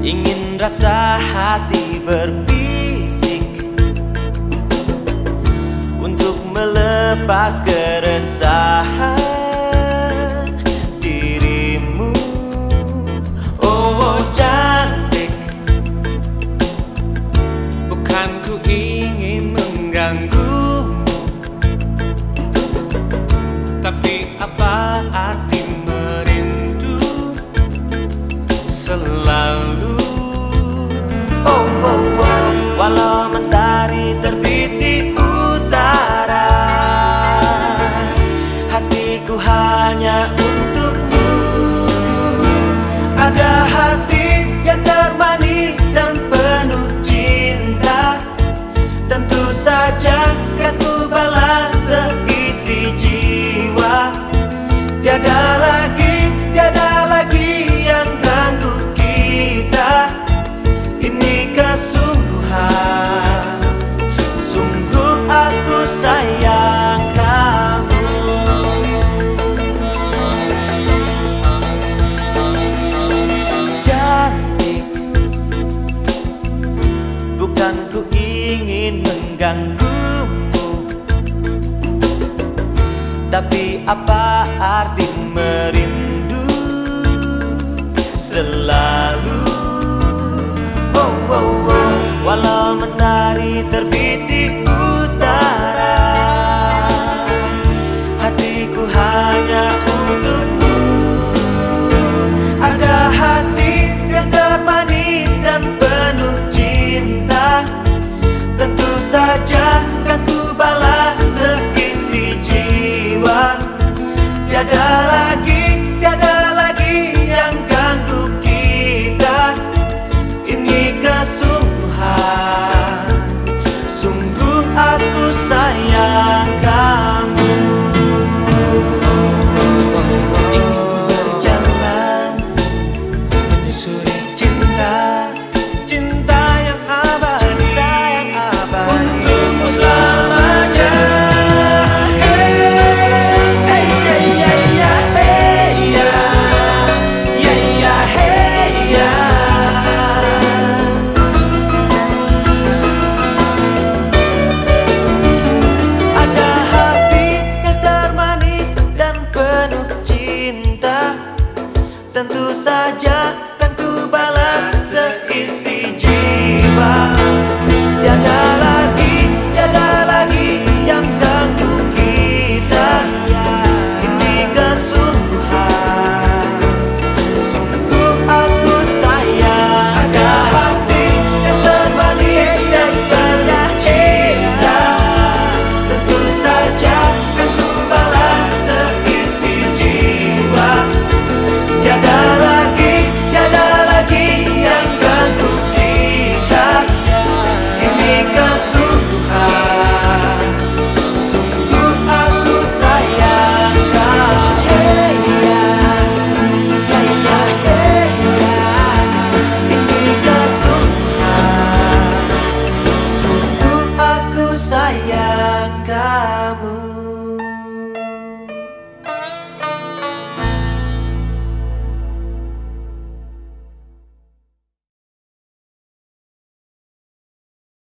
Ingin rasa hati berbisik untuk melepas keresahan dirimu. Oh cantik, bukan ku ingin mengganggumu, tapi apa arti merindu selalu? Oh, oh, oh. Walau mentari terbit di utara, hatiku hanya untukmu. Ada hati yang termanis dan penuh cinta, tentu saja kan ku balas seisi jiwa. Tiada lagi yang ganggu kita. Ini kesungguhan, sungguh aku sayang kamu. Cantik, bukan ku ingin mengganggumu, tapi apa arti merindu selalu? Oh, oh, oh. Walau mentari terbit di utara, hatiku hanya untukmu. Ada hati yang termanis dan penuh cinta, tentu saja kan ku balas seisi jiwa. Tiada lagi yang ganggu kita. Ini kesungguhan, sungguh aku sayang kamu. Ingin ku berjalan menyusuri cinta, cinta yang abadi, untukmu selamanya. Tentu saja kan ku balas seisi